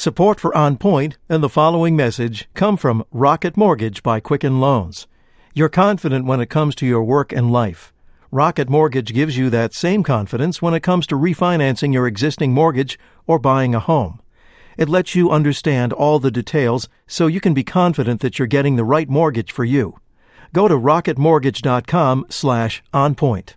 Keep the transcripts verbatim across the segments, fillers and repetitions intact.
Support for On Point and the following message come from Rocket Mortgage by Quicken Loans. You're confident when it comes to your work and life. Rocket Mortgage gives you that same confidence when it comes to refinancing your existing mortgage or buying a home. It lets you understand all the details so you can be confident that you're getting the right mortgage for you. Go to rocketmortgage.com slash onpoint.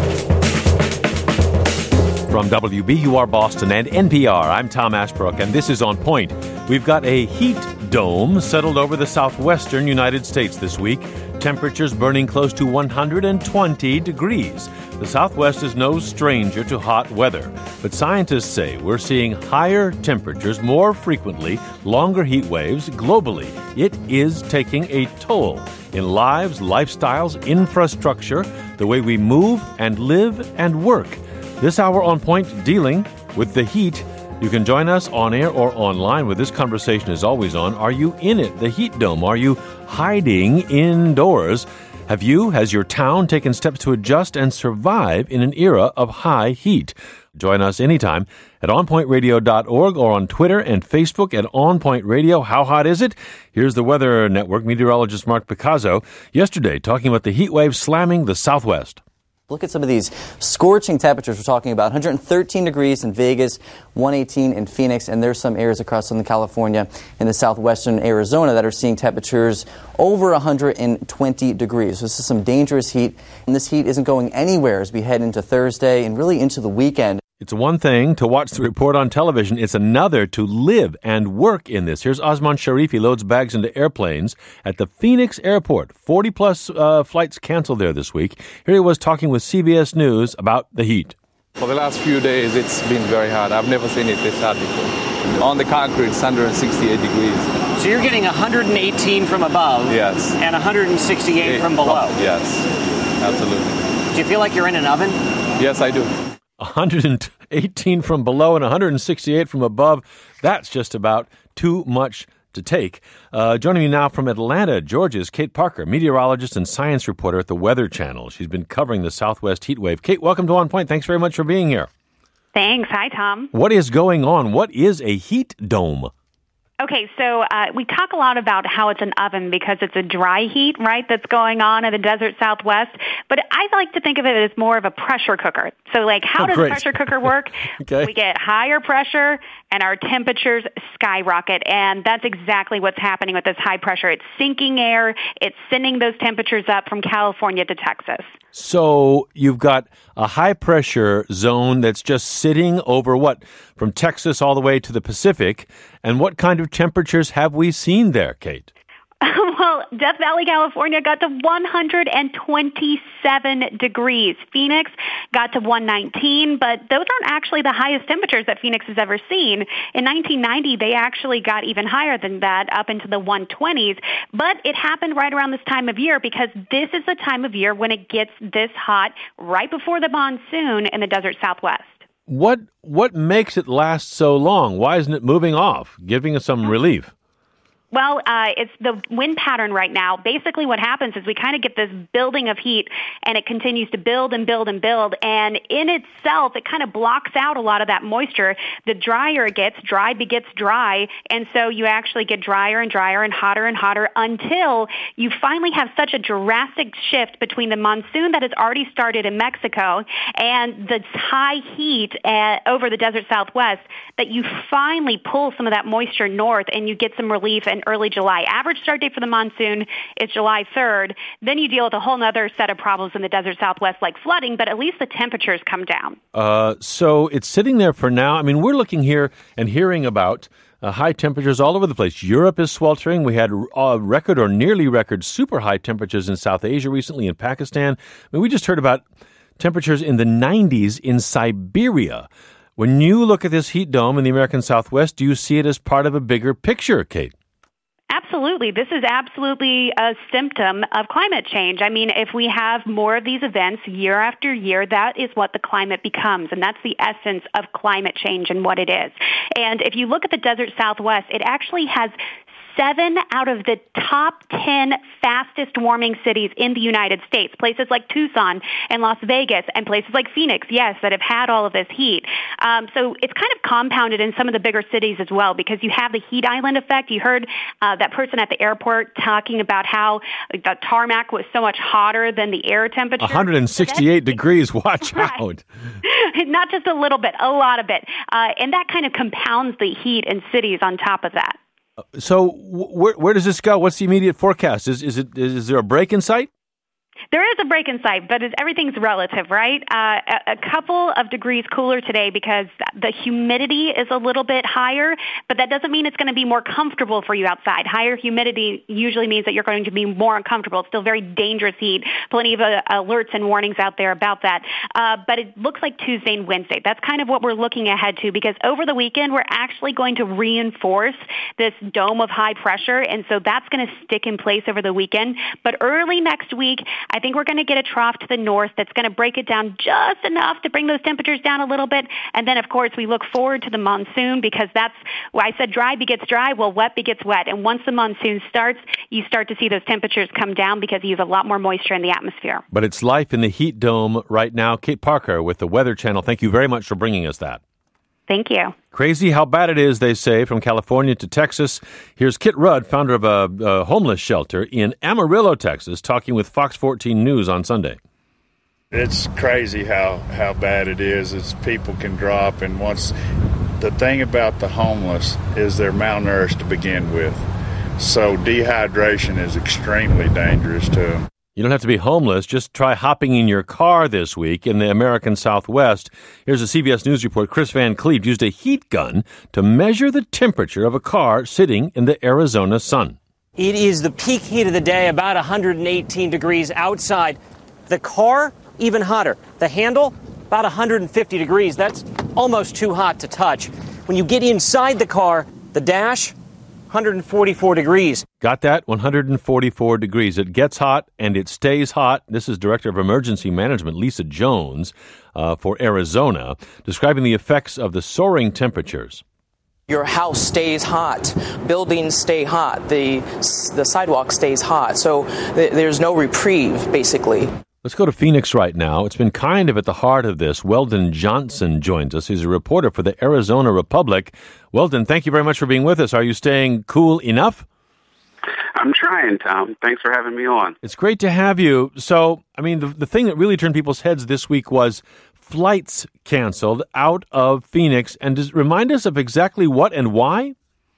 From W B U R Boston and N P R, I'm Tom Ashbrook, and this is On Point. We've got a heat dome settled over the southwestern United States this week. Temperatures burning close to one hundred twenty degrees. The Southwest is no stranger to hot weather, but scientists say we're seeing higher temperatures more frequently, longer heat waves globally. It is taking a toll in lives, lifestyles, infrastructure, the way we move and live and work. This hour On Point dealing with the heat. You can join us on air or online where this conversation is always on. Are you in it, the heat dome? Are you hiding indoors? Have you, has your town taken steps to adjust and survive in an era of high heat? Join us anytime at on point radio dot org or on Twitter and Facebook at OnPoint Radio. How hot is it? Here's the Weather Network meteorologist Mark Picasso yesterday talking about the heat wave slamming the Southwest. Look at some of these scorching temperatures we're talking about. one hundred thirteen degrees in Vegas, one eighteen in Phoenix, and there's some areas across Southern California and the southwestern Arizona that are seeing temperatures over one hundred twenty degrees. So this is some dangerous heat, and this heat isn't going anywhere as we head into Thursday and really into the weekend. It's one thing to watch the report on television. It's another to live and work in this. Here's Osman Sharif. He loads bags into airplanes at the Phoenix airport. forty-plus uh, flights canceled there this week. Here he was talking with C B S News about the heat. For the last few days, it's been very hot. I've never seen it this hot before. On the concrete, it's one hundred sixty-eight degrees. So you're getting one hundred eighteen from above yes. and one hundred sixty-eight Eight, from below? Yes, absolutely. Do you feel like you're in an oven? Yes, I do. one hundred eighteen from below and one hundred sixty-eight from above. That's just about too much to take. Uh, joining me now from Atlanta, Georgia, is Kate Parker, meteorologist and science reporter at the Weather Channel. She's been covering the Southwest heat wave. Kate, welcome to On Point. Thanks very much for being here. Thanks. Hi, Tom. What is going on? What is a heat dome? Okay, so uh, we talk a lot about how it's an oven because it's a dry heat, right, that's going on in the desert Southwest. But I like to think of it as more of a pressure cooker. So, like, how oh, does great. a pressure cooker work? Okay. We get higher pressure and our temperatures skyrocket. And that's exactly what's happening with this high pressure. It's sinking air. It's sending those temperatures up from California to Texas. So you've got a high-pressure zone that's just sitting over what? From Texas all the way to the Pacific. And what kind of temperatures have we seen there, Kate? Well, Death Valley, California got to one hundred twenty-seven degrees. Phoenix got to one nineteen, but those aren't actually the highest temperatures that Phoenix has ever seen. In nineteen ninety, they actually got even higher than that, up into the one twenties. But it happened right around this time of year because this is the time of year when it gets this hot right before the monsoon in the desert Southwest. What what makes it last so long? Why isn't it moving off, giving us some relief? Well, uh, it's the wind pattern right now. Basically what happens is we kind of get this building of heat, and it continues to build and build and build. And in itself, it kind of blocks out a lot of that moisture. The drier it gets, dry begets dry. And so you actually get drier and drier and hotter and hotter until you finally have such a drastic shift between the monsoon that has already started in Mexico and the high heat uh, over the desert Southwest that you finally pull some of that moisture north and you get some relief in early July. Average start date for the monsoon is July third. Then you deal with a whole other set of problems in the desert Southwest like flooding, but at least the temperatures come down. Uh, so it's sitting there for now. I mean, we're looking here and hearing about uh, high temperatures all over the place. Europe is sweltering. We had uh, record or nearly record super high temperatures in South Asia recently, in Pakistan. I mean, we just heard about temperatures in the nineties in Siberia. When you look at this heat dome in the American Southwest, do you see it as part of a bigger picture, Kate? Absolutely. This is absolutely a symptom of climate change. I mean, if we have more of these events year after year, that is what the climate becomes, and that's the essence of climate change and what it is. And if you look at the desert Southwest, it actually has seven out of the top ten fastest warming cities in the United States. Places like Tucson and Las Vegas and places like Phoenix, yes, that have had all of this heat. Um, so it's kind of compounded in some of the bigger cities as well because you have the heat island effect. You heard uh, that person at the airport talking about how the tarmac was so much hotter than the air temperature. one hundred sixty-eight degrees, watch right. out. Not just a little bit, a lot of it. Uh, and that kind of compounds the heat in cities on top of that. So where, where does this go? What's the immediate forecast? Is, is, it, is there a break in sight? There is a break in sight, but it's, everything's relative, right? Uh, a, a couple of degrees cooler today because the humidity is a little bit higher, but that doesn't mean it's going to be more comfortable for you outside. Higher humidity usually means that you're going to be more uncomfortable. It's still very dangerous heat. Plenty of uh, alerts and warnings out there about that. Uh, but it looks like Tuesday and Wednesday. That's kind of what we're looking ahead to because over the weekend, we're actually going to reinforce this dome of high pressure, and so that's going to stick in place over the weekend. But early next week, I think we're going to get a trough to the north that's going to break it down just enough to bring those temperatures down a little bit. And then, of course, we look forward to the monsoon because that's why I said dry begets dry. Well, wet begets wet. And once the monsoon starts, you start to see those temperatures come down because you have a lot more moisture in the atmosphere. But it's life in the heat dome right now. Kate Parker with the Weather Channel. Thank you very much for bringing us that. Thank you. Crazy how bad it is, they say, from California to Texas. Here's Kit Rudd, founder of a, a homeless shelter in Amarillo, Texas, talking with Fox fourteen News on Sunday. It's crazy how, how bad it is as people can drop. And once the thing about the homeless is they're malnourished to begin with. So dehydration is extremely dangerous to them. You don't have to be homeless. Just try hopping in your car this week in the American Southwest. Here's a C B S News report. Chris Van Cleave used a heat gun to measure the temperature of a car sitting in the Arizona sun. It is the peak heat of the day, about one hundred eighteen degrees outside. The car, even hotter. The handle, about one hundred fifty degrees. That's almost too hot to touch. When you get inside the car, the dash, one hundred forty-four degrees. Got that? one hundred forty-four degrees. It gets hot and it stays hot. This is Director of Emergency Management, Lisa Jones, uh, for Arizona, describing the effects of the soaring temperatures. Your house stays hot, buildings stay hot, the the sidewalk stays hot, so th- there's no reprieve, basically. Let's go to Phoenix right now. It's been kind of at the heart of this. Weldon Johnson joins us. He's a reporter for the Arizona Republic. Weldon, thank you very much for being with us. Are you staying cool enough? I'm trying, Tom. Thanks for having me on. It's great to have you. So, I mean, the, the thing that really turned people's heads this week was flights canceled out of Phoenix. And does remind us of exactly what and why?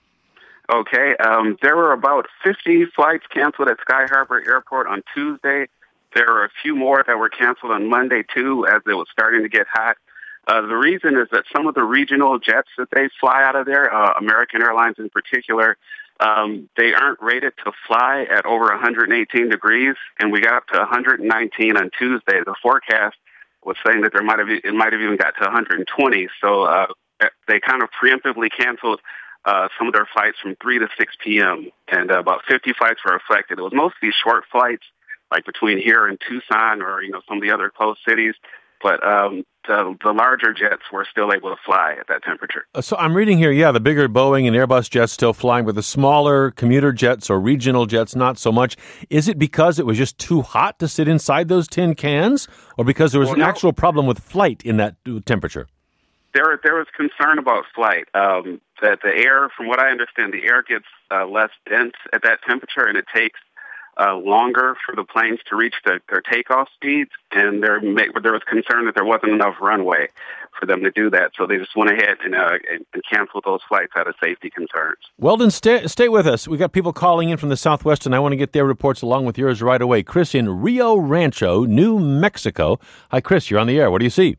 Okay. Um, there were about fifty flights canceled at Sky Harbor Airport on Tuesday. There were a few more that were canceled on Monday, too, as it was starting to get hot. Uh, the reason is that some of the regional jets that they fly out of there, uh, American Airlines in particular, um, they aren't rated to fly at over one hundred eighteen degrees, and we got up to one hundred nineteen on Tuesday. The forecast was saying that there might have it might have even got to one hundred twenty. So uh, they kind of preemptively canceled uh, some of their flights from three to six p.m., and uh, about fifty flights were affected. It was mostly short flights, like between here and Tucson or, you know, some of the other close cities. But um, the, the larger jets were still able to fly at that temperature. So I'm reading here, yeah, the bigger Boeing and Airbus jets still flying, but the smaller commuter jets or regional jets, not so much. Is it because it was just too hot to sit inside those tin cans, or because there was well, an no. actual problem with flight in that temperature? There, there was concern about flight. Um, that the air, from what I understand, the air gets uh, less dense at that temperature, and it takes Uh, longer for the planes to reach the, their takeoff speeds, and there, there was concern that there wasn't enough runway for them to do that, so they just went ahead and, uh, and, and canceled those flights out of safety concerns. Weldon, stay, stay with us. We got people calling in from the Southwest, and I want to get their reports along with yours right away. Chris in Rio Rancho, New Mexico. Hi, Chris, you're on the air. What do you see?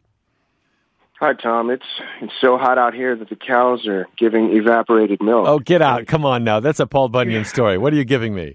Hi, Tom. It's it's so hot out here that the cows are giving evaporated milk. Oh, get out. Come on now. That's a Paul Bunyan story. What are you giving me?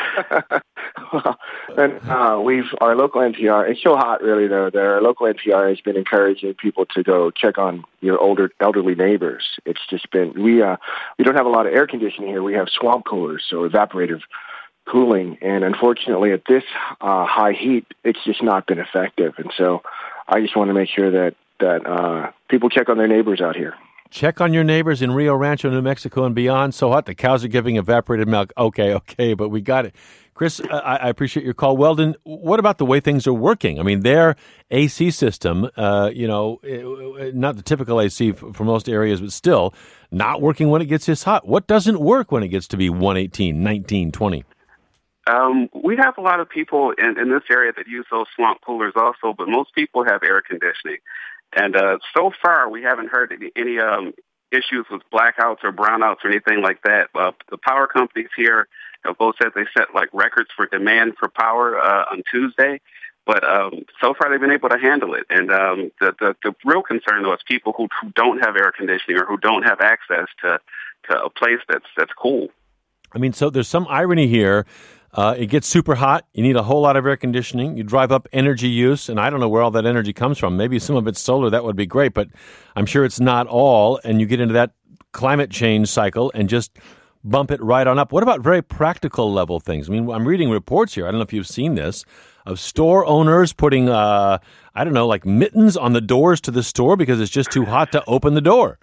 well, and, uh, we've our local N P R. It's so hot, really, though. That our local N P R has been encouraging people to go check on your older elderly neighbors. It's just been we uh we don't have a lot of air conditioning here. We have swamp coolers, so evaporative cooling, and unfortunately, at this uh, high heat, it's just not been effective. And so, I just want to make sure that that uh, people check on their neighbors out here. Check on your neighbors in Rio Rancho, New Mexico and beyond. So hot, the cows are giving evaporated milk. Okay, okay, but we got it. Chris, I, I appreciate your call. Weldon, what about the way things are working? I mean, their A C system, uh, you know, not the typical A C for, for most areas, but still not working when it gets this hot. What doesn't work when it gets to be one eighteen, nineteen, twenty? Um, we have a lot of people in, in this area that use those swamp coolers also, but most people have air conditioning. And uh, so far, we haven't heard any, any um, issues with blackouts or brownouts or anything like that. Uh, the power companies here have both said they set like records for demand for power uh, on Tuesday, but um, so far they've been able to handle it. And um, the, the the real concern though is people who, who don't have air conditioning or who don't have access to to a place that's that's cool. I mean, so there's some irony here. Uh, it gets super hot. You need a whole lot of air conditioning. You drive up energy use, and I don't know where all that energy comes from. Maybe some of it's solar. That would be great, but I'm sure it's not all. And you get into that climate change cycle and just bump it right on up. What about very practical level things? I mean, I'm reading reports here. I don't know if you've seen this, of store owners putting, uh, I don't know, like mittens on the doors to the store because it's just too hot to open the door.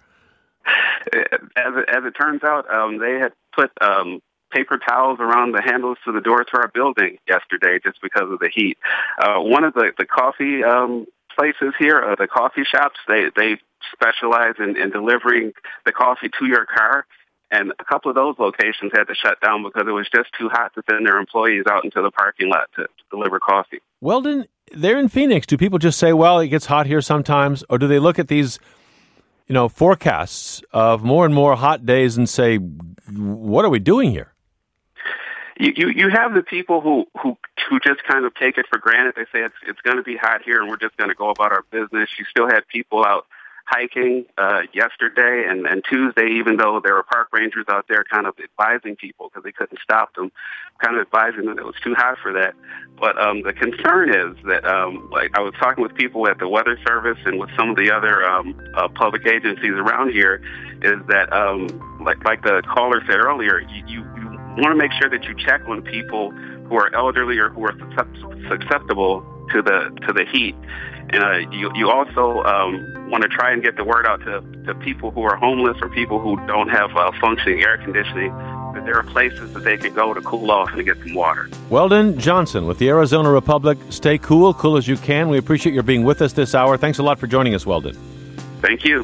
As it, as it turns out, um, they had put um, paper towels around the handles to the door to our building yesterday just because of the heat. Uh, one of the, the coffee um, places here, uh, the coffee shops, they, they specialize in, in delivering the coffee to your car. And a couple of those locations had to shut down because it was just too hot to send their employees out into the parking lot to, to deliver coffee. Weldon, they're in Phoenix. Do people just say, well, it gets hot here sometimes? Or do they look at these, you know, forecasts of more and more hot days and say, what are we doing here? You, you you have the people who, who who just kind of take it for granted. They say it's it's going to be hot here and we're just going to go about our business. You still had people out hiking uh, yesterday and, and Tuesday, even though there were park rangers out there kind of advising people because they couldn't stop them, kind of advising them that it was too hot for that. But um, the concern is that, um, like, I was talking with people at the Weather Service and with some of the other um, uh, public agencies around here, is that, um, like like the caller said earlier, you, you, you want to make sure that you check on people who are elderly or who are susceptible to the to the heat. And uh, you you also um, want to try and get the word out to, to people who are homeless or people who don't have uh, functioning air conditioning, that there are places that they can go to cool off and to get some water. Weldon Johnson with the Arizona Republic. Stay cool, cool as you can. We appreciate your being with us this hour. Thanks a lot for joining us, Weldon. Thank you.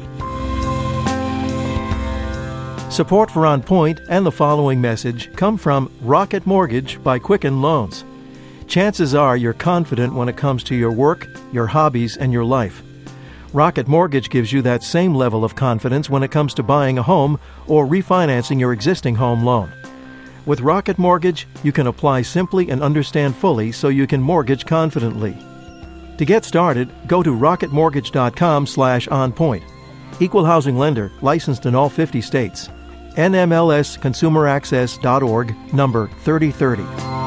Support for On Point and the following message come from Rocket Mortgage by Quicken Loans. Chances are you're confident when it comes to your work, your hobbies, and your life. Rocket Mortgage gives you that same level of confidence when it comes to buying a home or refinancing your existing home loan. With Rocket Mortgage, you can apply simply and understand fully so you can mortgage confidently. To get started, go to rocketmortgage.com slash onpoint. Equal housing lender, licensed in all fifty states. N M L S consumer access dot org, number thirty thirty.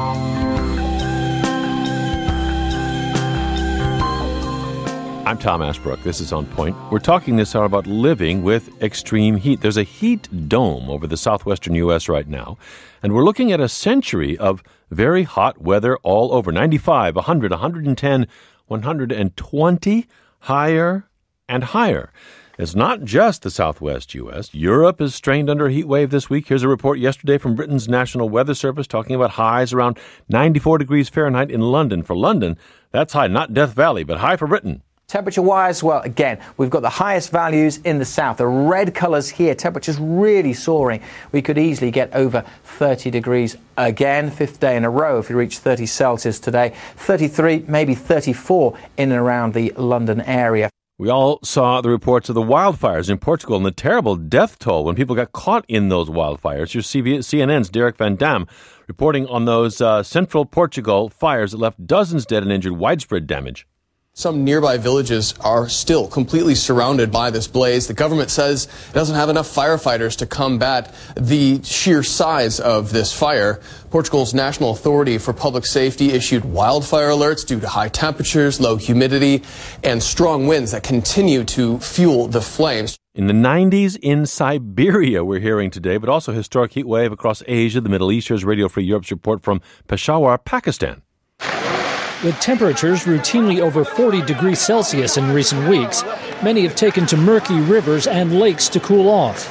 I'm Tom Ashbrook. This is On Point. We're talking this hour about living with extreme heat. There's a heat dome over the southwestern U S right now, and we're looking at a century of very hot weather all over. ninety-five, one hundred, one hundred ten, one hundred twenty, higher and higher. It's not just the southwest U S. Europe is strained under a heat wave this week. Here's a report yesterday from Britain's National Weather Service talking about highs around ninety-four degrees Fahrenheit in London. For London, that's high, not Death Valley, but high for Britain. Temperature-wise, well, again, we've got the highest values in the south. The red colours here, temperatures really soaring. We could easily get over thirty degrees again, fifth day in a row if we reach thirty Celsius today. thirty-three, maybe thirty-four in and around the London area. We all saw the reports of the wildfires in Portugal and the terrible death toll when people got caught in those wildfires. Here's C N N's Derek Van Dam reporting on those uh, central Portugal fires that left dozens dead and injured, widespread damage. Some nearby villages are still completely surrounded by this blaze. The government says it doesn't have enough firefighters to combat the sheer size of this fire. Portugal's National Authority for Public Safety issued wildfire alerts due to high temperatures, low humidity, and strong winds that continue to fuel the flames. In the nineties in Siberia, we're hearing today, but also historic heat wave across Asia, the Middle East. Here's Radio Free Europe's report from Peshawar, Pakistan. With temperatures routinely over forty degrees Celsius in recent weeks, many have taken to murky rivers and lakes to cool off.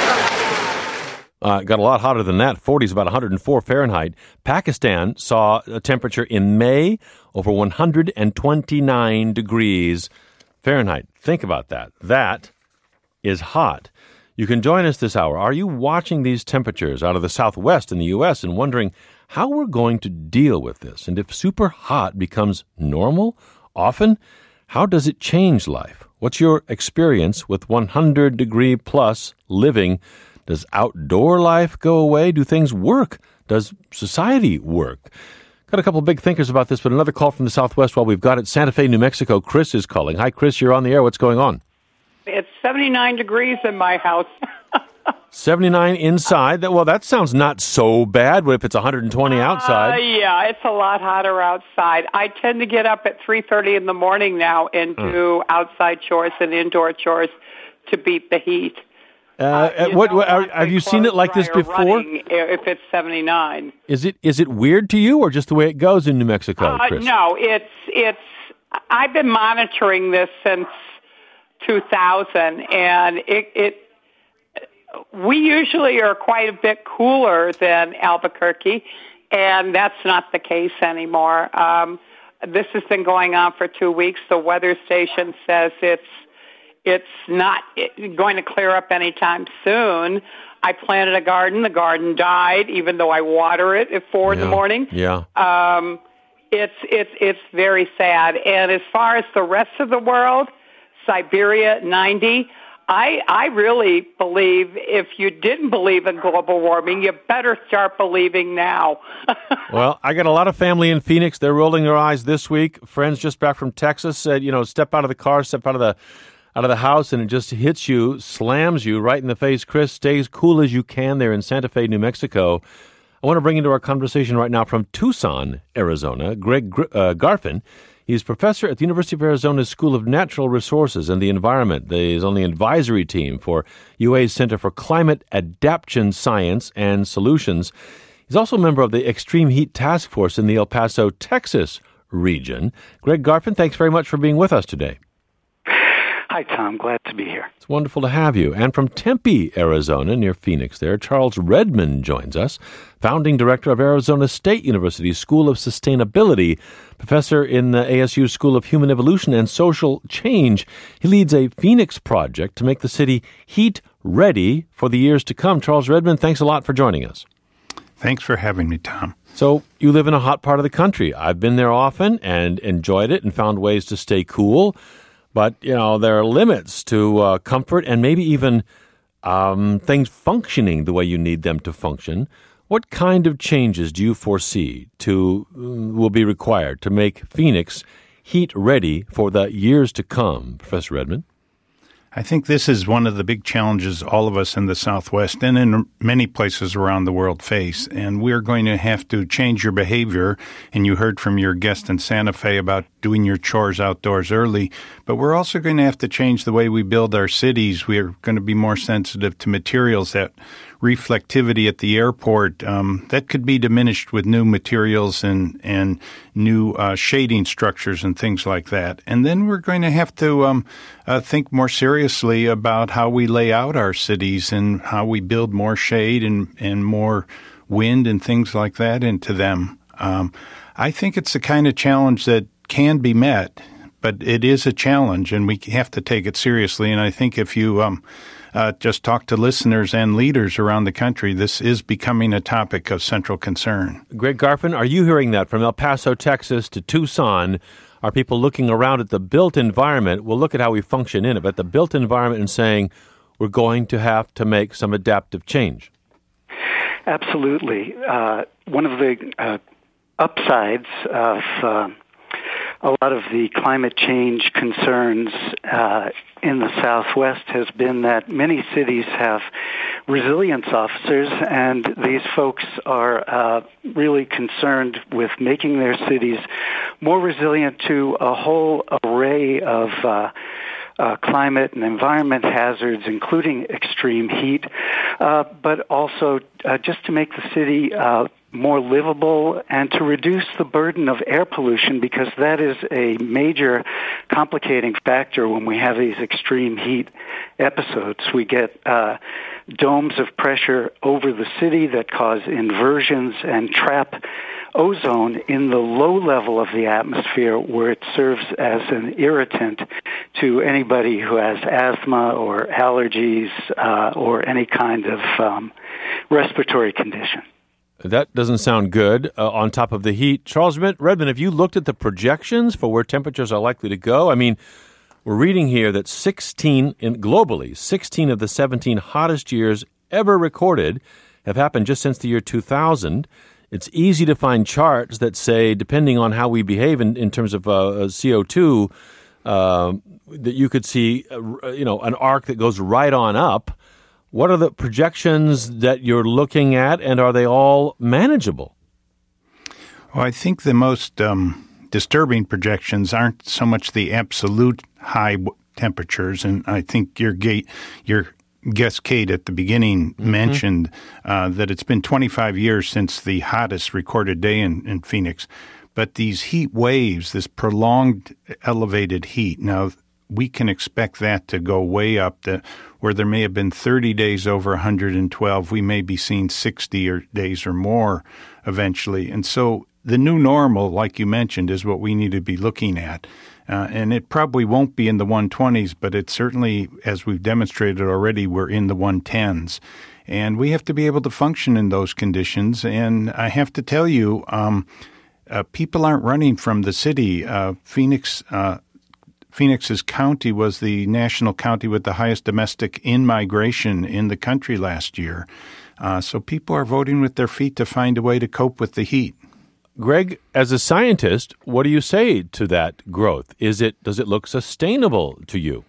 Uh, got a lot hotter than that. forty is about one hundred four Fahrenheit. Pakistan saw a temperature in May over one hundred twenty-nine degrees Fahrenheit. Think about that. That is hot. You can join us this hour. Are you watching these temperatures out of the Southwest in the U S and wondering how we're going to deal with this? And if super hot becomes normal often, how does it change life? What's your experience with one hundred degree plus living? Does outdoor life go away? Do things work? Does society work? Got a couple of big thinkers about this, but another call from the Southwest while we've got it. Santa Fe, New Mexico. Chris is calling. Hi, Chris. You're on the air. What's going on? It's seventy-nine degrees in my house. seventy-nine inside. Well, that sounds not so bad. What if it's one hundred twenty outside? Uh, yeah, it's a lot hotter outside. I tend to get up at three thirty in the morning now and do mm. outside chores and indoor chores to beat the heat. Uh, uh, what, what are, have you seen it like this before? If it's seventy-nine, is it is it weird to you, or just the way it goes in New Mexico, Chris? Uh, no, it's it's. I've been monitoring this since two thousand, and it, it. We usually are quite a bit cooler than Albuquerque, and that's not the case anymore. Um, this has been going on for two weeks. The weather station says it's. It's not going to clear up anytime soon. I planted a garden. The garden died, even though I water it at four yeah. in the morning. Yeah. Um, it's it's it's very sad. And as far as the rest of the world, Siberia ninety. I I really believe if you didn't believe in global warming, you better start believing now. Well, I got a lot of family in Phoenix. They're rolling their eyes this week. Friends just back from Texas said, you know, step out of the car, step out of the. out of the house, and it just hits you, slams you right in the face. Chris, stay as cool as you can there in Santa Fe, New Mexico. I want to bring into our conversation right now from Tucson, Arizona, Greg uh, Garfin. He's professor at the University of Arizona's School of Natural Resources and the Environment. He's on the advisory team for U A's Center for Climate Adaptation Science and Solutions. He's also a member of the Extreme Heat Task Force in the El Paso, Texas region. Greg Garfin, thanks very much for being with us today. Hi, Tom. Glad to be here. It's wonderful to have you. And from Tempe, Arizona, near Phoenix there, Charles Redmond joins us, founding director of Arizona State University School of Sustainability, professor in the A S U School of Human Evolution and Social Change. He leads a Phoenix project to make the city heat ready for the years to come. Charles Redmond, thanks a lot for joining us. Thanks for having me, Tom. So you live in a hot part of the country. I've been there often and enjoyed it and found ways to stay cool. But, you know, there are limits to uh, comfort and maybe even um, things functioning the way you need them to function. What kind of changes do you foresee to uh, will be required to make Phoenix heat ready for the years to come, Professor Redmond? I think this is one of the big challenges all of us in the Southwest and in many places around the world face. And we're going to have to change your behavior. And you heard from your guest in Santa Fe about doing your chores outdoors early. But we're also going to have to change the way we build our cities. We are going to be more sensitive to materials. That reflectivity at the airport, um, that could be diminished with new materials and, and new uh, shading structures and things like that. And then we're going to have to um, uh, think more seriously about how we lay out our cities and how we build more shade and, and more wind and things like that into them. Um, I think it's the kind of challenge that can be met, but it is a challenge, and we have to take it seriously. And I think if you um, uh, just talk to listeners and leaders around the country, this is becoming a topic of central concern. Greg Garfin, are you hearing that from El Paso, Texas to Tucson? Are people looking around at the built environment? We'll look at how we function in it, but the built environment and saying we're going to have to make some adaptive change. Absolutely. Uh, one of the uh, upsides of uh, a lot of the climate change concerns uh, in the Southwest has been that many cities have resilience officers, and these folks are uh, really concerned with making their cities more resilient to a whole array of uh, uh, climate and environment hazards, including extreme heat, uh, but also uh, just to make the city uh, more livable and to reduce the burden of air pollution, because that is a major complicating factor when we have these extreme heat episodes. We get uh, domes of pressure over the city that cause inversions and trap ozone in the low level of the atmosphere, where it serves as an irritant to anybody who has asthma or allergies uh, or any kind of um, respiratory condition. That doesn't sound good uh, on top of the heat. Charles Redmond, have you looked at the projections for where temperatures are likely to go? I mean, we're reading here that sixteen, in, globally, sixteen of the seventeen hottest years ever recorded have happened just since the year two thousand. It's easy to find charts that say, depending on how we behave in, in terms of uh, C O two, uh, that you could see, uh, you know, an arc that goes right on up. What are the projections that you're looking at, and are they all manageable? Well, I think the most um, disturbing projections aren't so much the absolute high temperatures, and I think your gate, your guest Kate at the beginning mm-hmm. mentioned uh, that it's been twenty-five years since the hottest recorded day in, in Phoenix. But these heat waves, this prolonged elevated heat, now we can expect that to go way up. The, where there may have been thirty days over one hundred twelve, we may be seeing sixty or days or more eventually. And so the new normal, like you mentioned, is what we need to be looking at. Uh, and it probably won't be in the one twenties, but it certainly, as we've demonstrated already, we're in the one tens. And we have to be able to function in those conditions. And I have to tell you, um, uh, people aren't running from the city. Uh, Phoenix uh Phoenix's county was the national county with the highest domestic in-migration in the country last year. Uh, so people are voting with their feet to find a way to cope with the heat. Greg, as a scientist, what do you say to that growth? Is it does it look sustainable to you?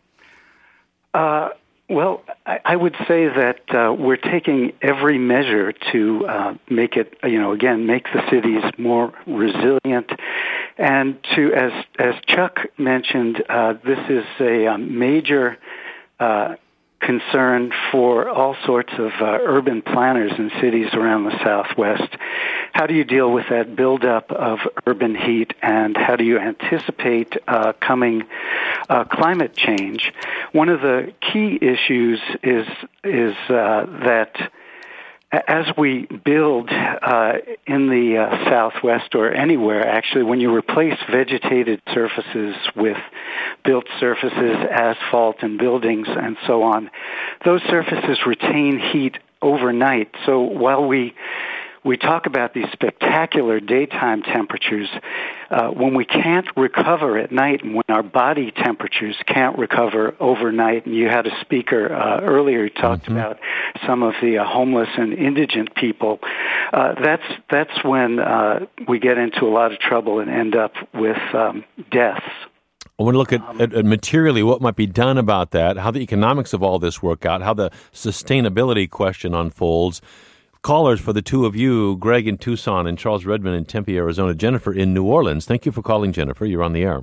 Uh, well, I, I would say that uh, we're taking every measure to uh, make it, you know, again, make the cities more resilient. And to, as as Chuck mentioned, uh, this is a, a major uh, concern for all sorts of uh, urban planners in cities around the Southwest. How do you deal with that buildup of urban heat, and how do you anticipate uh, coming uh, climate change? One of the key issues is is uh, that as we build uh, in the uh, Southwest or anywhere, actually, when you replace vegetated surfaces with built surfaces, asphalt and buildings and so on, those surfaces retain heat overnight. So while we we talk about these spectacular daytime temperatures, uh, when we can't recover at night and when our body temperatures can't recover overnight, and you had a speaker uh, earlier who talked mm-hmm. about some of the uh, homeless and indigent people, uh, that's that's when uh, we get into a lot of trouble and end up with um, deaths. I want to look at, um, at, at materially what might be done about that, how the economics of all this work out, how the sustainability question unfolds. Callers for the two of you, Greg in Tucson and Charles Redmond in Tempe, Arizona. Jennifer in New Orleans. Thank you for calling, Jennifer. You're on the air.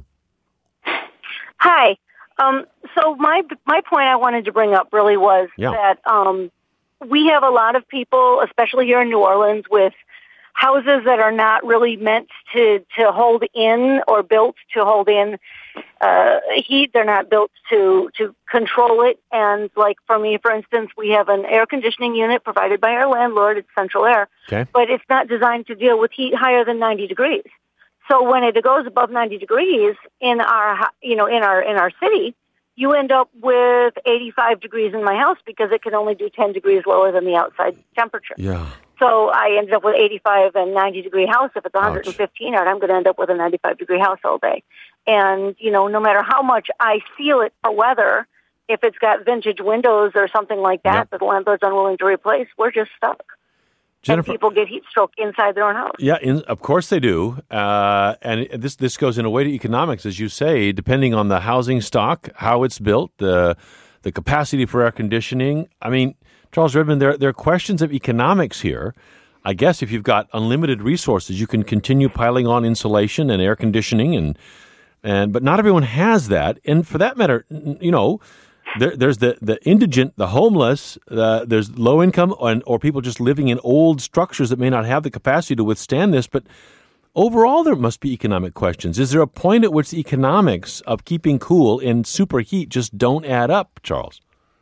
Hi. Um, so my my point I wanted to bring up really was yeah. that um, we have a lot of people, especially here in New Orleans, with houses that are not really meant to, to hold in or built to hold in uh, heat. They're not built to, to control it. And like for me, for instance, we have an air conditioning unit provided by our landlord. It's Central Air, okay. but it's not designed to deal with heat higher than ninety degrees. So when it goes above ninety degrees in our, you know, in our, in our city, you end up with eighty-five degrees in my house because it can only do ten degrees lower than the outside temperature. Yeah. So I ended up with eighty-five and ninety degree house. If it's one hundred fifteen Ouch. out, I'm going to end up with a ninety-five degree house all day. And, you know, no matter how much I seal it for weather, if it's got vintage windows or something like that yep. that the landlord's unwilling to replace, we're just stuck. Jennifer, and people get heat stroke inside their own house. Yeah, in, of course they do. Uh, and this this goes in a way to economics, as you say, depending on the housing stock, how it's built, the the capacity for air conditioning. I mean, Charles Redmond, there, there are questions of economics here. I guess if you've got unlimited resources, you can continue piling on insulation and air conditioning, and and but not everyone has that. And for that matter, you know, There, there's the, the indigent, the homeless, uh, there's low income, or, or people just living in old structures that may not have the capacity to withstand this. But overall, there must be economic questions. Is there a point at which the economics of keeping cool in superheat just don't add up, Charles?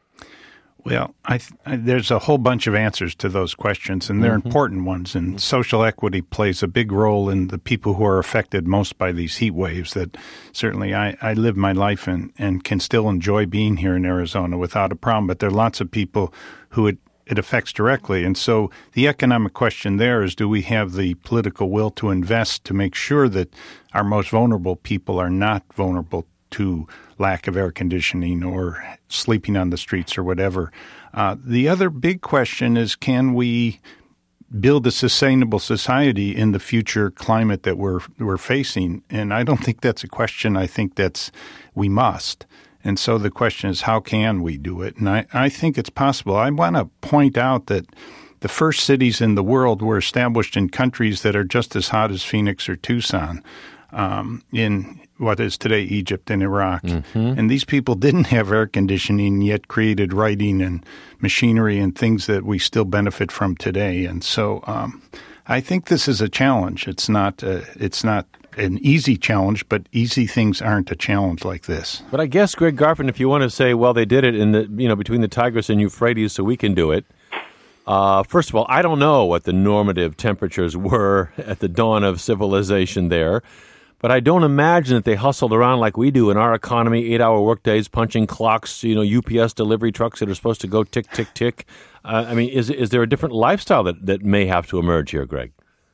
Well, I, I, there's a whole bunch of answers to those questions, and they're mm-hmm. important ones. And social equity plays a big role in the people who are affected most by these heat waves that certainly I, I live my life in and can still enjoy being here in Arizona without a problem. But there are lots of people who it, it affects directly. And so the economic question there is, do we have the political will to invest to make sure that our most vulnerable people are not vulnerable to lack of air conditioning or sleeping on the streets or whatever. Uh, the other big question is, can we build a sustainable society in the future climate that we're we're facing? And I don't think that's a question. I think that's we must. And so the question is, how can we do it? And I, I think it's possible. I want to point out that the first cities in the world were established in countries that are just as hot as Phoenix or Tucson, um, in what is today Egypt and Iraq. Mm-hmm. And these people didn't have air conditioning, yet created writing and machinery and things that we still benefit from today. And so um, I think this is a challenge. It's not uh, it's not an easy challenge, but easy things aren't a challenge like this. But I guess, Greg Garfin, if you want to say, well, they did it in the you know between the Tigris and Euphrates, so we can do it. Uh, first of all, I don't know what the normative temperatures were at the dawn of civilization there. But I don't imagine that they hustled around like we do in our economy, eight-hour workdays, punching clocks, you know, U P S delivery trucks that are supposed to go tick, tick, tick. Uh, I mean, is is there a different lifestyle that, that may have to emerge here, Greg?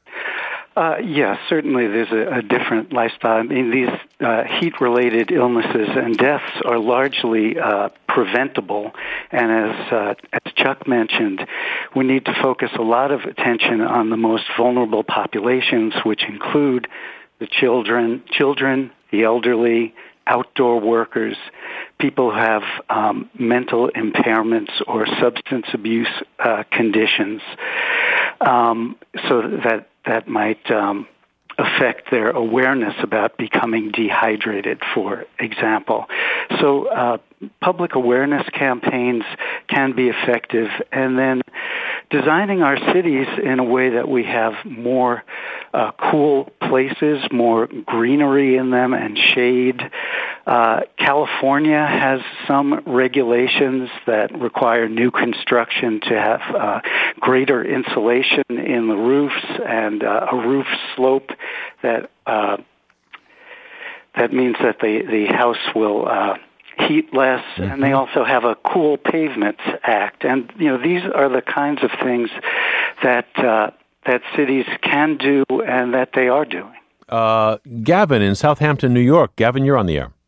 Uh, yes, certainly there's a, a different lifestyle. I mean, these uh, heat-related illnesses and deaths are largely uh, preventable. And as, uh, as Chuck mentioned, we need to focus a lot of attention on the most vulnerable populations, which include the children, children, the elderly, outdoor workers, people who have um, mental impairments or substance abuse uh, conditions, um, so that that might um, affect their awareness about becoming dehydrated, for example. So uh, public awareness campaigns can be effective, and then designing our cities in a way that we have more uh, cool places, more greenery in them and shade. Uh, California has some regulations that require new construction to have uh, greater insulation in the roofs and uh, a roof slope that uh, that means that the, the house will uh, heat less, mm-hmm. and they also have a Cool Pavements Act. And, you know, these are the kinds of things that uh, that cities can do and that they are doing. Uh, Gavin in Southampton, New York. Gavin, you're on the air.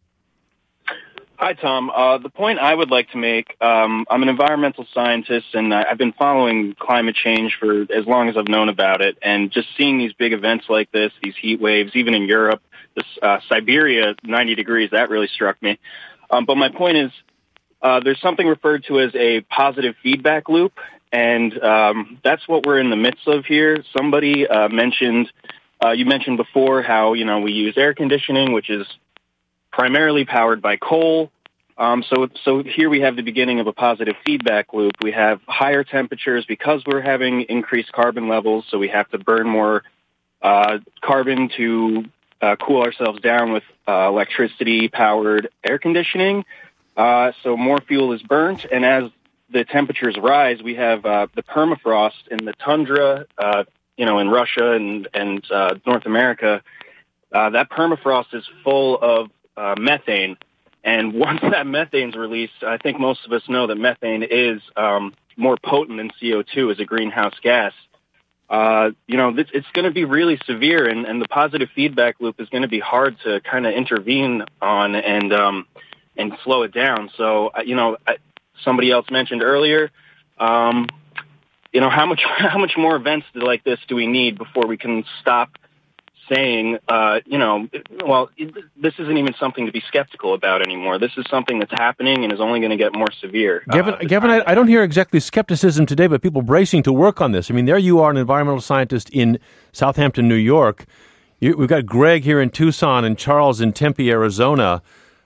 Hi, Tom. Uh, the point I would like to make, um, I'm an environmental scientist, and I've been following climate change for as long as I've known about it, and just seeing these big events like this, these heat waves, even in Europe, this uh, Siberia, ninety degrees, that really struck me. Um, but my point is, uh, there's something referred to as a positive feedback loop, and um, that's what we're in the midst of here. Somebody uh, mentioned, uh, you mentioned before how, you know, we use air conditioning, which is primarily powered by coal. Um, so, so here we have the beginning of a positive feedback loop. We have higher temperatures because we're having increased carbon levels, so we have to burn more uh, carbon to uh, cool ourselves down with uh, electricity-powered air conditioning. Uh, so more fuel is burnt, and as the temperatures rise, we have uh, the permafrost in the tundra, uh, you know, in Russia and, and uh, North America. Uh, that permafrost is full of uh, methane. And once that methane's released, I think most of us know that methane is um, more potent than C O two as a greenhouse gas. Uh, you know, this, it's going to be really severe, and, and the positive feedback loop is going to be hard to kind of intervene on and um, and slow it down. So, you know, I, somebody else mentioned earlier, um, you know, how much how much more events like this do we need before we can stop saying, uh, you know, well, this isn't even something to be skeptical about anymore. This is something that's happening and is only going to get more severe. Gavin, uh, Gavin I, I don't hear exactly skepticism today, but people bracing to work on this. I mean, there you are, an environmental scientist in Southampton, New York. You, we've got Greg here in Tucson and Charles in Tempe, Arizona.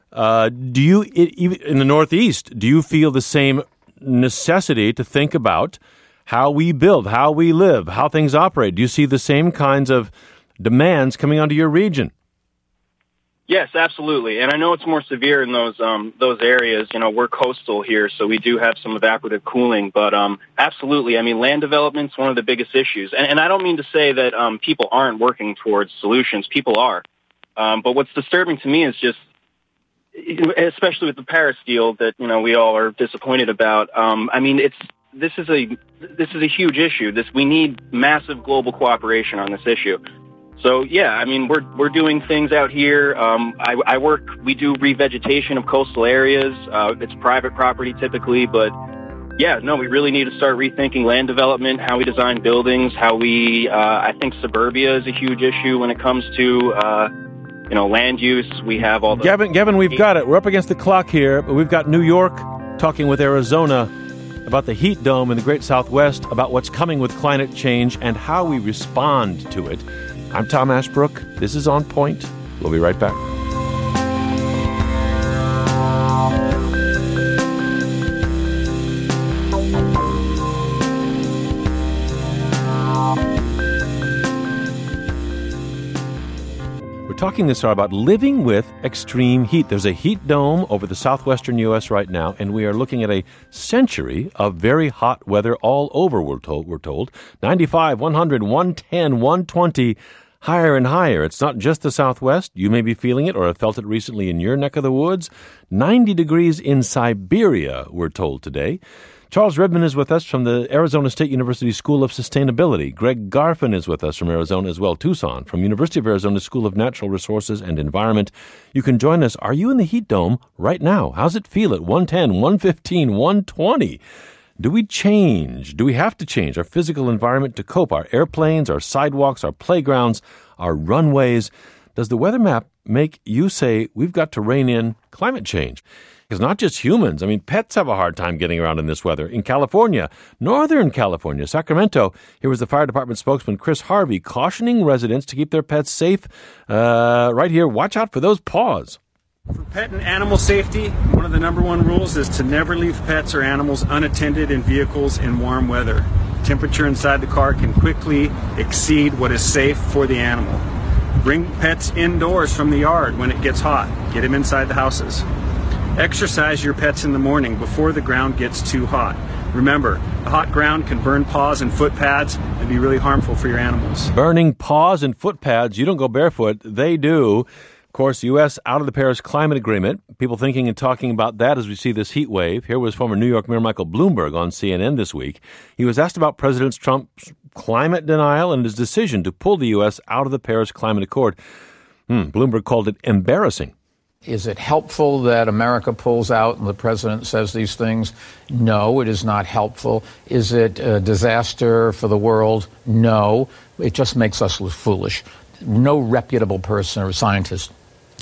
Uh, do you, it, in the Northeast, do you feel the same necessity to think about how we build, how we live, how things operate? Do you see the same kinds of demands coming onto your region? Yes, absolutely. And I know it's more severe in those um, those areas. You know, we're coastal here, so we do have some evaporative cooling. But um, absolutely, I mean, land development's one of the biggest issues. And, and I don't mean to say that um, people aren't working towards solutions. People are. Um, but what's disturbing to me is just, especially with the Paris deal that, you know, we all are disappointed about. Um, I mean, it's this is a this is a huge issue. This we need massive global cooperation on this issue. So, yeah, I mean, we're we're doing things out here. Um, I, I work, we do revegetation of coastal areas. Uh, it's private property typically, but yeah, no, we really need to start rethinking land development, how we design buildings, how we, uh, I think suburbia is a huge issue when it comes to, uh, you know, land use. We have all the... Gavin, Gavin, we've got it. We're up against the clock here, but we've got New York talking with Arizona about the heat dome in the Great Southwest, about what's coming with climate change and how we respond to it. I'm Tom Ashbrook. This is On Point. We'll be right back. We're talking this hour about living with extreme heat. There's a heat dome over the southwestern U S right now, and we are looking at a century of very hot weather all over, we're told. We're told. ninety-five, one hundred, one ten, one twenty, higher and higher. It's not just the Southwest. You may be feeling it or have felt it recently in your neck of the woods. ninety degrees in Siberia, we're told today. Charles Redmond is with us from the Arizona State University School of Sustainability. Greg Garfin is with us from Arizona as well. Tucson from University of Arizona School of Natural Resources and Environment. You can join us. Are you in the heat dome right now? How's it feel at one ten, one fifteen, one twenty? Do we change? Do we have to change our physical environment to cope? Our airplanes, our sidewalks, our playgrounds, our runways. Does the weather map make you say we've got to rein in climate change? Because not just humans. I mean, pets have a hard time getting around in this weather. In California, Northern California, Sacramento, here was the fire department spokesman Chris Harvey cautioning residents to keep their pets safe. Uh, right here, watch out for those paws. For pet and animal safety, one of the number one rules is to never leave pets or animals unattended in vehicles in warm weather. Temperature inside the car can quickly exceed what is safe for the animal. Bring pets indoors from the yard when it gets hot. Get them inside the houses. Exercise your pets in the morning before the ground gets too hot. Remember, the hot ground can burn paws and foot pads and be really harmful for your animals. Burning paws and foot pads, you don't go barefoot, they do. Of course, U S out of the Paris Climate Agreement. People thinking and talking about that as we see this heat wave. Here was former New York Mayor Michael Bloomberg on C N N this week. He was asked about President Trump's climate denial and his decision to pull the U S out of the Paris Climate Accord. Hmm, Bloomberg called it embarrassing. Is it helpful that America pulls out and the president says these things? No, it is not helpful. Is it a disaster for the world? No. It just makes us look foolish. No reputable person or scientist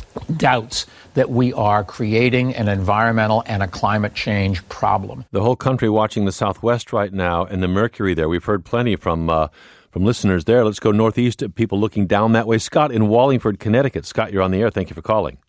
doubts that we are creating an environmental and a climate change problem. The whole country watching the Southwest right now and the mercury there. We've heard plenty from uh, from listeners there. Let's go northeast, people looking down that way. Scott in Wallingford, Connecticut. Scott, you're on the air. Thank you for calling.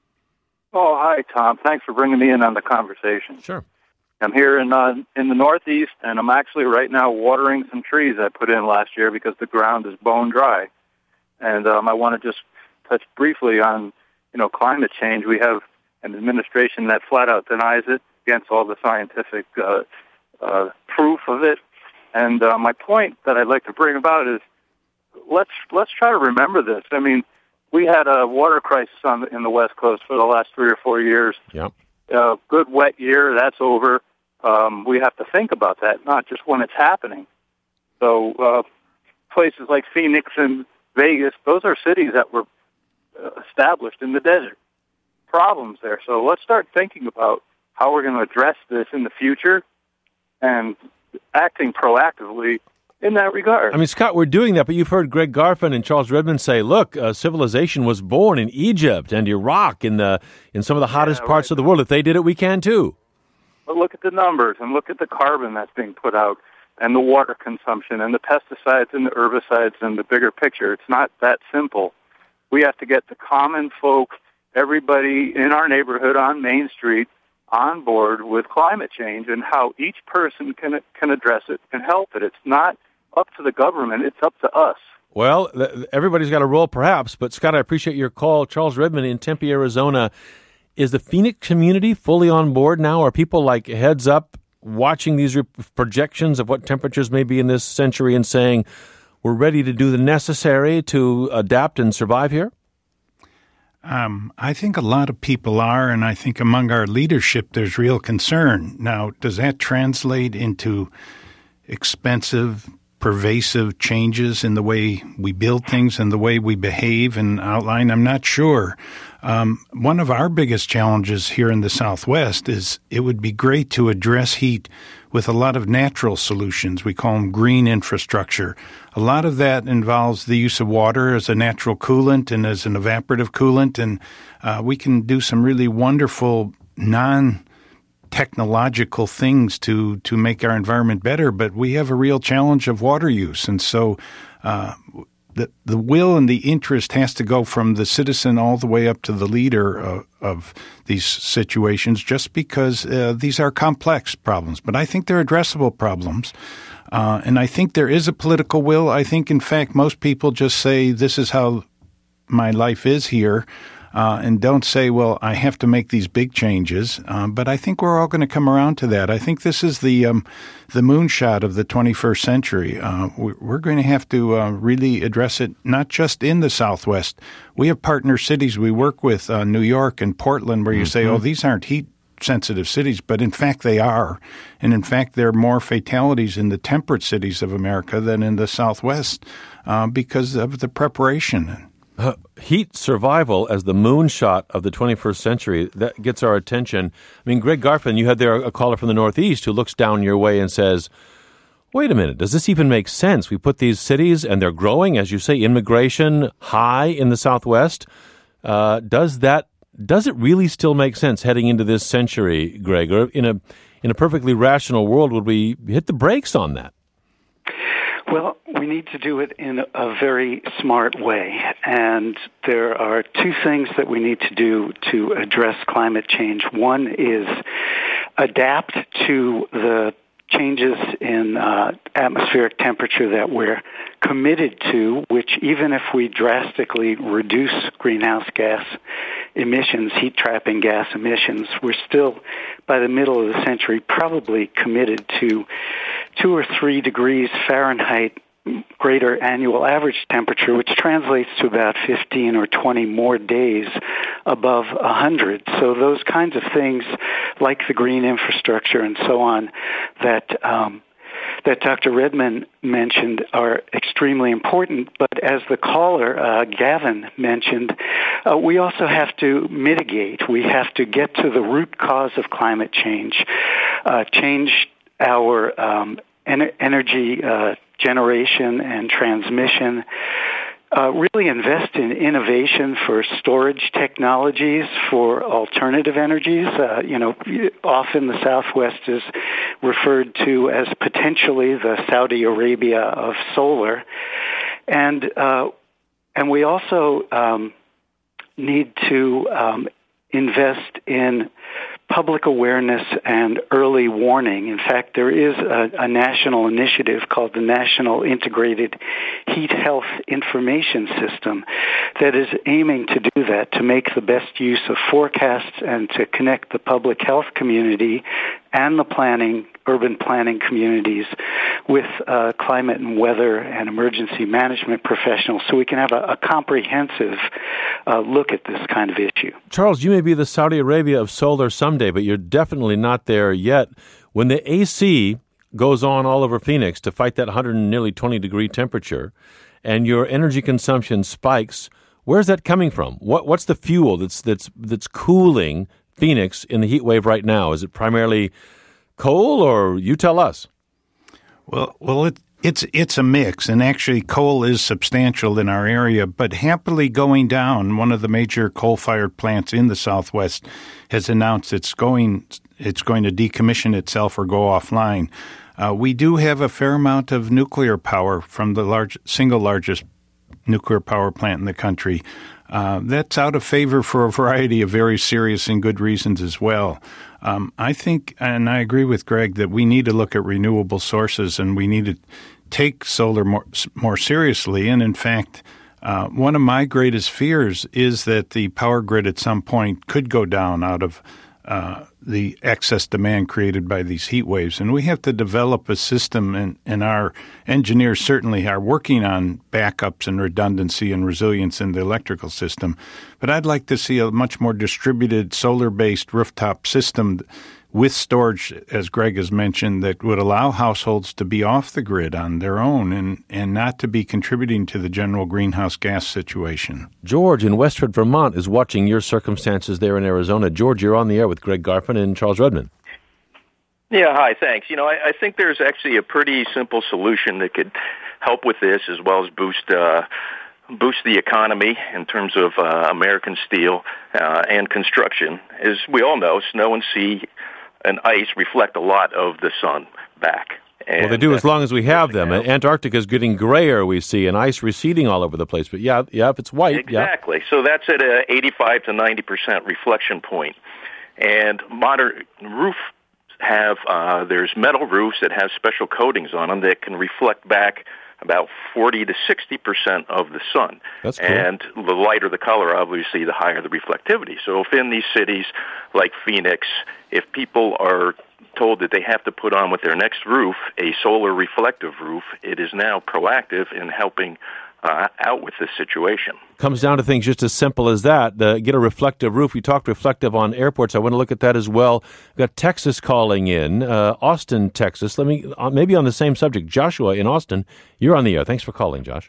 Oh, hi, Tom. Thanks for bringing me in on the conversation. Sure. I'm here in uh, in the Northeast, and I'm actually right now watering some trees I put in last year because the ground is bone dry. And um, I want to just touch briefly on, you know, climate change. We have an administration that flat out denies it against all the scientific uh, uh, proof of it. And uh, my point that I'd like to bring about is let's let's try to remember this. I mean, we had a water crisis on the, in the West Coast for the last three or four years. Yep. Uh, good wet year, that's over. Um, we have to think about that, not just when it's happening. So uh, places like Phoenix and Vegas, those are cities that were uh, established in the desert. Problems there. So let's start thinking about how we're going to address this in the future and acting proactively in that regard. I mean, Scott, we're doing that, but you've heard Greg Garfin and Charles Redmond say, look, uh, civilization was born in Egypt and Iraq, in the in some of the hottest yeah, parts right. of the world. If they did it, we can too. But look at the numbers and look at the carbon that's being put out and the water consumption and the pesticides and the herbicides and the bigger picture. It's not that simple. We have to get the common folk everybody in our neighborhood on Main Street on board with climate change and how each person can can address it and help it. It's not up to the government, it's up to us. Well, th- everybody's got a role perhaps, but Scott, I appreciate your call. Charles Redmond in Tempe, Arizona. Is the Phoenix community fully on board now? Are people like heads up watching these re- projections of what temperatures may be in this century and saying, we're ready to do the necessary to adapt and survive here? Um, I think a lot of people are, and I think among our leadership there's real concern. Now, does that translate into expensive, pervasive changes in the way we build things and the way we behave and outline? I'm not sure. Um, one of our biggest challenges here in the Southwest is it would be great to address heat with a lot of natural solutions. We call them green infrastructure. A lot of that involves the use of water as a natural coolant and as an evaporative coolant, and uh, we can do some really wonderful non-technological things to, to make our environment better, but we have a real challenge of water use, and so uh, the the will and the interest has to go from the citizen all the way up to the leader of, of these situations, just because uh, these are complex problems. But I think they're addressable problems. Uh, and I think there is a political will. I think, in fact, most people just say, this is how my life is here, uh, and don't say, well, I have to make these big changes. Um, but I think we're all going to come around to that. I think this is the um, the moonshot of the twenty-first century. Uh, we're going to have to uh, really address it, not just in the Southwest. We have partner cities we work with, uh, New York and Portland, where you mm-hmm. say, oh, these aren't heat sensitive cities, but in fact they are. And in fact, there are more fatalities in the temperate cities of America than in the Southwest uh, because of the preparation. Uh, heat survival as the moonshot of the twenty-first century, that gets our attention. I mean, Greg Garfin, you had there a caller from the Northeast who looks down your way and says, wait a minute, does this even make sense? We put these cities, and they're growing, as you say, immigration high in the Southwest. Uh, does that Does it really still make sense heading into this century, Greg? Or in a in a perfectly rational world, would we hit the brakes on that? Well, we need to do it in a very smart way. And there are two things that we need to do to address climate change. One is adapt to the changes in uh, atmospheric temperature that we're committed to, which even if we drastically reduce greenhouse gas emissions, heat-trapping gas emissions, we're still, by the middle of the century, probably committed to two or three degrees Fahrenheit greater annual average temperature, which translates to about fifteen or twenty more days above one hundred. So those kinds of things, like the green infrastructure and so on, that um, that Doctor Redmond mentioned are extremely important. But as the caller, uh, Gavin, mentioned, uh, we also have to mitigate. We have to get to the root cause of climate change, uh, change our um, en- energy uh, generation and transmission, uh, really invest in innovation for storage technologies, for alternative energies. Uh, you know, often the Southwest is referred to as potentially the Saudi Arabia of solar. And, uh, and we also um, need to um, invest in public awareness and early warning. In fact, there is a, a national initiative called the National Integrated Heat Health Information System that is aiming to do that, to make the best use of forecasts and to connect the public health community and the planning, urban planning communities with uh, climate and weather and emergency management professionals so we can have a, a comprehensive uh, look at this kind of issue. Charles, you may be the Saudi Arabia of solar someday, but you're definitely not there yet. When the A C goes on all over Phoenix to fight that one hundred and nearly twenty degree temperature and your energy consumption spikes, where's that coming from? What, what's the fuel that's that's that's cooling Phoenix in the heat wave right now? Is it primarily coal, or you tell us? Well, well, it, it's it's a mix, and actually coal is substantial in our area, but happily going down. One of the major coal-fired plants in the Southwest has announced it's going it's going to decommission itself or go offline. Uh, we do have a fair amount of nuclear power from the large single largest nuclear power plant in the country. uh, that's out of favor for a variety of very serious and good reasons as well. Um, I think, and I agree with Greg, that we need to look at renewable sources and we need to take solar more, more seriously. And in fact, uh, one of my greatest fears is that the power grid at some point could go down out of uh, the excess demand created by these heat waves. And we have to develop a system, and, and our engineers certainly are working on backups and redundancy and resilience in the electrical system. But I'd like to see a much more distributed solar-based rooftop system with storage, as Greg has mentioned, that would allow households to be off the grid on their own and, and not to be contributing to the general greenhouse gas situation. George in Westford, Vermont, is watching your circumstances there in Arizona. George, you're on the air with Greg Garfin and Charles Redmond. Yeah, hi, thanks. You know, I, I think there's actually a pretty simple solution that could help with this as well as boost uh, boost the economy in terms of uh, American steel uh, and construction. As we all know, snow and sea and ice reflect a lot of the sun back. And well, they do as long as we have them. Antarctica is getting grayer, we see, and ice receding all over the place. But yeah, yeah, if it's white, exactly. Yeah. So that's at a eighty-five to ninety percent reflection point. And modern roof have uh, there's metal roofs that have special coatings on them that can reflect back about forty to sixty percent of the sun. That's cool. And the lighter the color, obviously, the higher the reflectivity. So if in these cities like Phoenix, if people are told that they have to put on with their next roof a solar reflective roof, it is now proactive in helping uh, out with this situation. Comes down to things just as simple as that. The, get a reflective roof. We talked reflective on airports. I want to look at that as well. We've got Texas calling in, uh, Austin, Texas. Let me uh, maybe on the same subject. Joshua in Austin, you're on the air. Thanks for calling, Josh.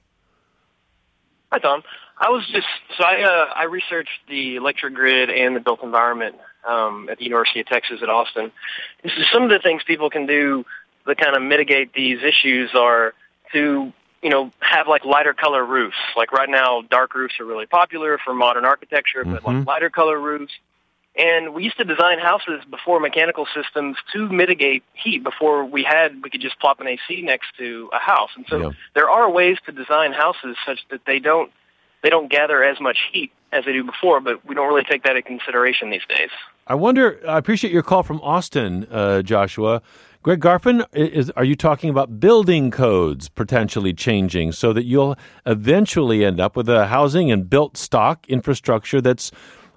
Hi, Tom. I was just so I uh, I researched the electric grid and the built environment um, at the University of Texas at Austin. This is some of the things people can do to kind of mitigate these issues are to you know, have like lighter color roofs. Like right now, dark roofs are really popular for modern architecture, but mm-hmm. like lighter color roofs. And we used to design houses before mechanical systems to mitigate heat. Before we had, we could just plop an A C next to a house. And so yeah. there are ways to design houses such that they don't they don't gather as much heat as they do before, but we don't really take that into consideration these days. I wonder, I appreciate your call from Austin, uh, Joshua. Greg Garfin, is, are you talking about building codes potentially changing so that you'll eventually end up with a housing and built stock infrastructure that's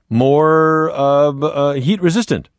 more uh, uh, heat resistant?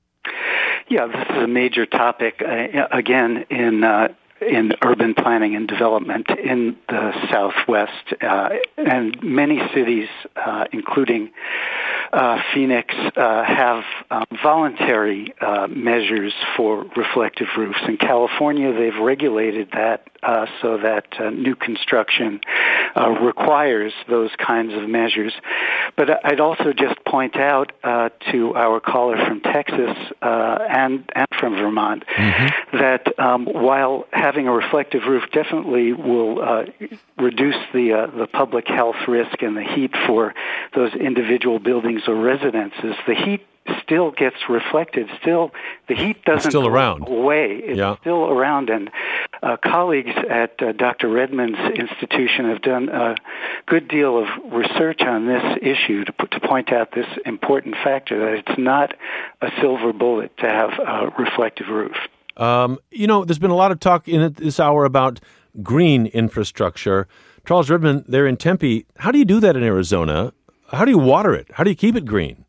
Yeah, this is a major topic, uh, again, in uh, in urban planning and development in the Southwest. Uh, and many cities, uh, including uh, Phoenix, uh, have um, voluntary uh, measures for reflective roofs. In California, they've regulated that uh, so that uh, new construction uh, requires those kinds of measures. But I'd also just point out uh, to our caller from Texas uh, and, and from Vermont mm-hmm. that um, while having a reflective roof definitely will uh, reduce the uh, the public health risk and the heat for those individual buildings or residences, the heat still gets reflected. Still, the heat doesn't it's still go around. away. It's yeah. still around. And uh, colleagues at uh, Doctor Redmond's institution have done a good deal of research on this issue to, put, to point out this important factor, that it's not a silver bullet to have a reflective roof. Um, you know, there's been a lot of talk in this hour about green infrastructure. Charles Redmond, there in Tempe, how do you do that in Arizona? How do you water it? How do you keep it green?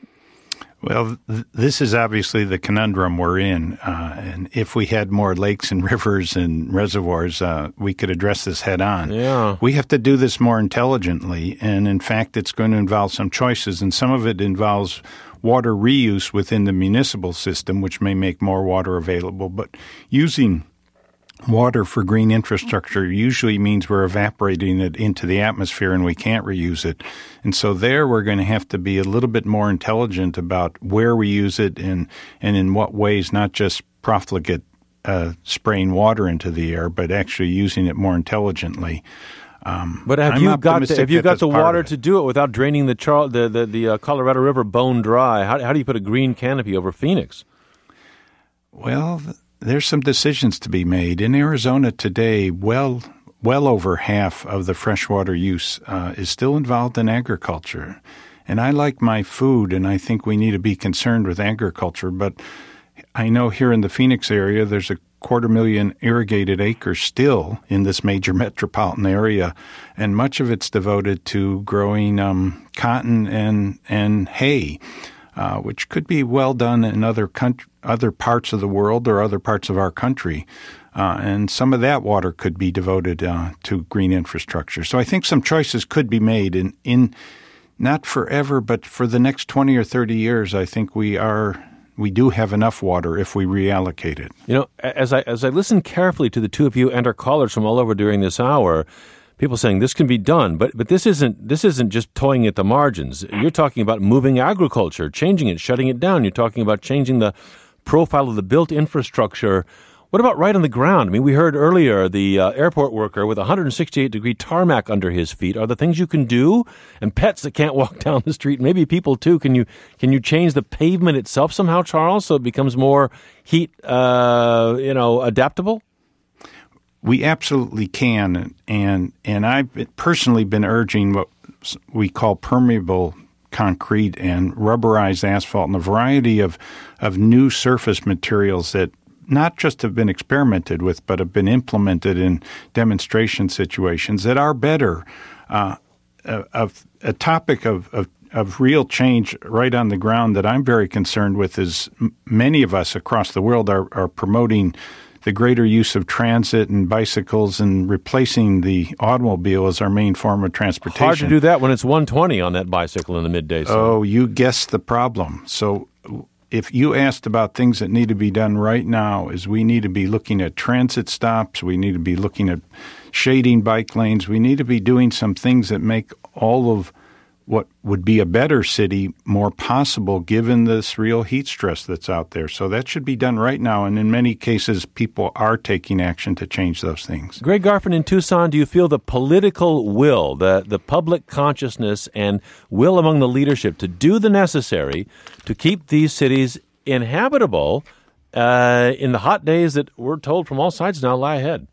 Well, th- this is obviously the conundrum we're in. Uh, and if we had more lakes and rivers and reservoirs, uh, we could address this head on. Yeah. We have to do this more intelligently. And in fact, it's going to involve some choices. And some of it involves water reuse within the municipal system, which may make more water available. But using water for green infrastructure usually means we're evaporating it into the atmosphere and we can't reuse it. And so there we're going to have to be a little bit more intelligent about where we use it and, and in what ways, not just profligate uh, spraying water into the air, but actually using it more intelligently. Um, but have I'm you got the, have you got the water to to do it without draining the Char- the the, the uh, Colorado River bone dry? How, how do you put a green canopy over Phoenix? Well, there's some decisions to be made. In Arizona today, well well over half of the freshwater use uh, is still involved in agriculture. And I like my food, and I think we need to be concerned with agriculture. But I know here in the Phoenix area, there's a quarter million irrigated acres still in this major metropolitan area, and much of it's devoted to growing um, cotton and and hay, uh, which could be well done in other country, other parts of the world or other parts of our country. Uh, and some of that water could be devoted uh, to green infrastructure. So I think some choices could be made in, in not forever, but for the next twenty or thirty years. I think we are we do have enough water if we reallocate it. You know, as I as I listen carefully to the two of you and our callers from all over during this hour, people saying this can be done, but but this isn't this isn't just toying at the margins. You're talking about moving agriculture, changing it, shutting it down. You're talking about changing the profile of the built infrastructure. What about right on the ground? I mean, we heard earlier the uh, airport worker with one hundred sixty-eight degree tarmac under his feet. Are there things you can do? And pets that can't walk down the street, maybe people too. Can you can you change the pavement itself somehow, Charles, so it becomes more heat, uh, you know, adaptable? We absolutely can, and and I've personally been urging what we call permeable concrete and rubberized asphalt and a variety of of new surface materials that not just have been experimented with, but have been implemented in demonstration situations that are better. Uh, of a topic of, of, of real change right on the ground that I'm very concerned with is many of us across the world are, are promoting the greater use of transit and bicycles and replacing the automobile as our main form of transportation. Hard to do that when it's one twenty on that bicycle in the midday. So. Oh, you guessed the problem. So if you asked about things that need to be done right now, is we need to be looking at transit stops, we need to be looking at shading bike lanes, we need to be doing some things that make all of what would be a better city more possible given this real heat stress that's out there. So that should be done right now, and in many cases, people are taking action to change those things. Greg Garfin in Tucson, do you feel the political will, the, the public consciousness and will among the leadership to do the necessary to keep these cities inhabitable uh, in the hot days that we're told from all sides now lie ahead?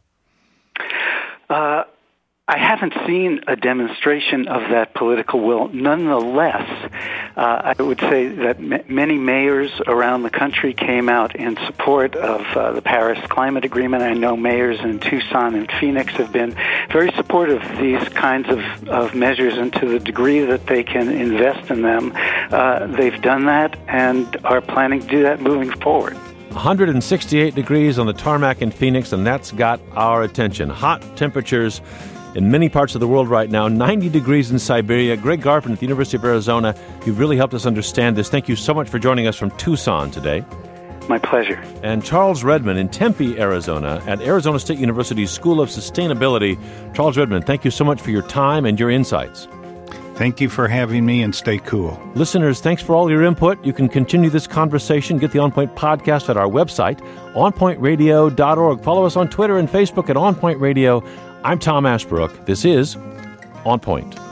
Uh I haven't seen a demonstration of that political will. Nonetheless, uh, I would say that m- many mayors around the country came out in support of uh, the Paris Climate Agreement. I know mayors in Tucson and Phoenix have been very supportive of these kinds of, of measures, and to the degree that they can invest in them, uh, they've done that and are planning to do that moving forward. one hundred sixty-eight degrees on the tarmac in Phoenix, and that's got our attention. Hot temperatures in many parts of the world right now, ninety degrees in Siberia. Greg Garfin at the University of Arizona, you've really helped us understand this. Thank you so much for joining us from Tucson today. My pleasure. And Charles Redmond in Tempe, Arizona, at Arizona State University's School of Sustainability. Charles Redmond, thank you so much for your time and your insights. Thank you for having me, and stay cool. Listeners, thanks for all your input. You can continue this conversation. Get the On Point podcast at our website, on point radio dot org. Follow us on Twitter and Facebook at On Point Radio. I'm Tom Ashbrook. This is On Point.